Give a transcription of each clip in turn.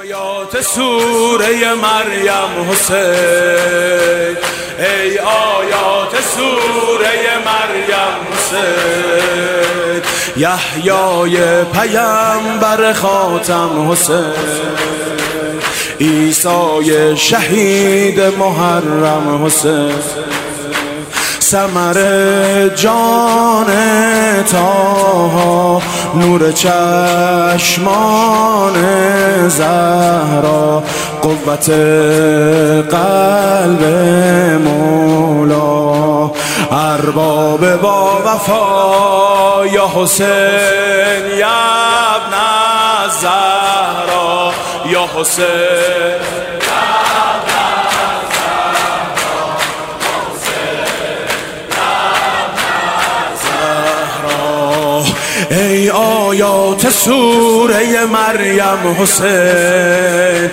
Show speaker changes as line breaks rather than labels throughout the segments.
آیات سوره مریم حسین، ای آیات سوره مریم حسین، یحیای پیامبر خاتم حسین، عیسی شهید محرم حسین، ثمر جان طه، نور چشمان زهرا، قوت قلب مولا، ارباب با وفا یا حسین یا ابن زهرا، یا حسین ای آیات سوره مریم حسین،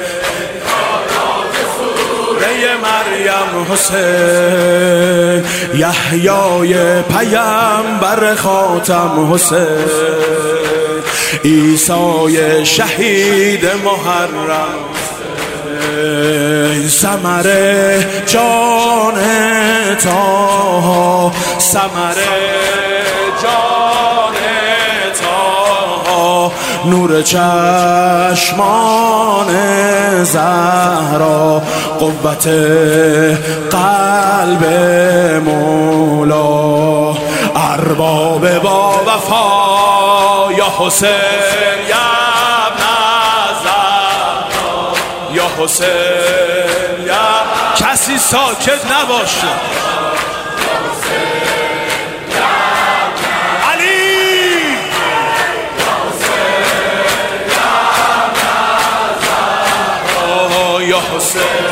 مریم حسین، یحیای پیامبر خاتم حسین، عیسی شهید محرم حسین، ثمر جان طه، ثمر جان طه، نور چشمان زهرا، قوت قلب مولا، ارباب با وفا یا حسین یا ابن زهرا، یا حسین یا کسی ساکت نباشه، یا حسین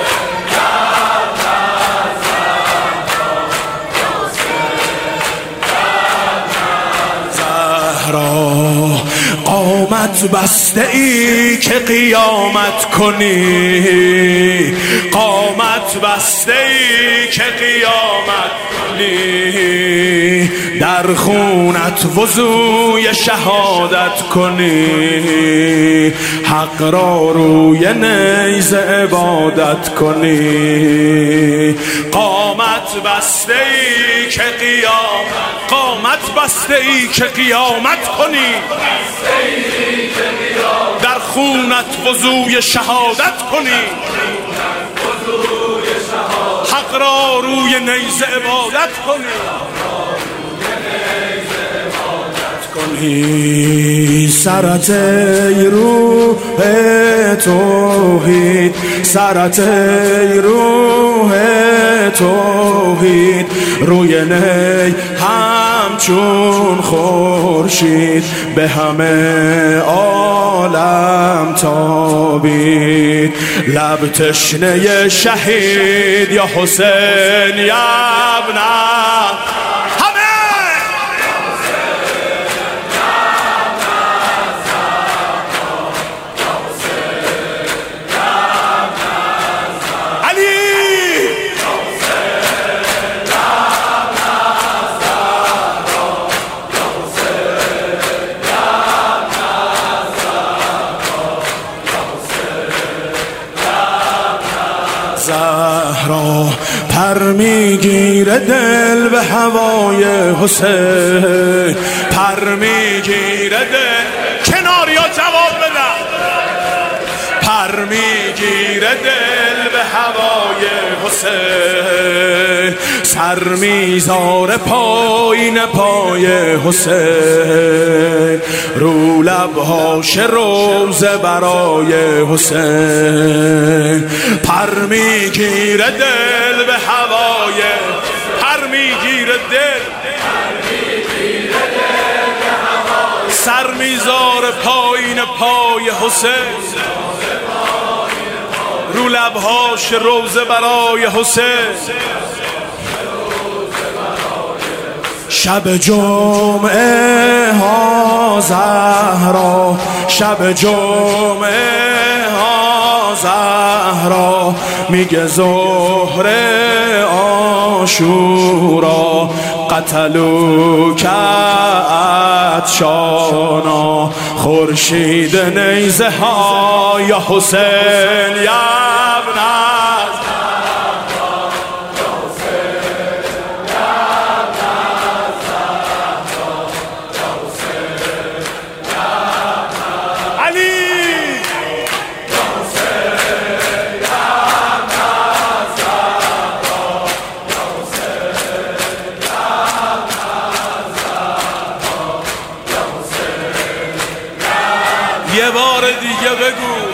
زهرا، قامت بسته ای که قیامت کنی، قامت بسته ای که قیامت کنی، در خونت وضوی شهادت کنی، حق را روی نیز عبادت کنی، قامت بسته ای که قیامت، قامت بسته ای که قیامت کنی، در خونت وضوی شهادت کنی، حق را روی نیز عبادت کنی، سرت ای روح توحید، سرت ای روح توحید، روی نی همچون خورشید، به همه عالم تابید، لب تشنه شهید یا حسین یا ابن زهرا، پر میگیره دل به هوای حسین، پر میگیره دل، کنار یا جواب بدم، پر میگیره دل به هوای حسین، سر میذاره پایین پای حسین، رو لبهاش روزه برای حسین، پر میگیره دل به هوای، پر میگیره دل، سر میذاره پایین پای حسین، رو لبهاش روزه برای حسین، شب جمعه ها زهرا، شب جمعه ها زهرا، میگه ظهر عاشورا، قتلوا کعدشانا خورشید نیزه ها یا حسین یا ابن یه بار دیگه بگو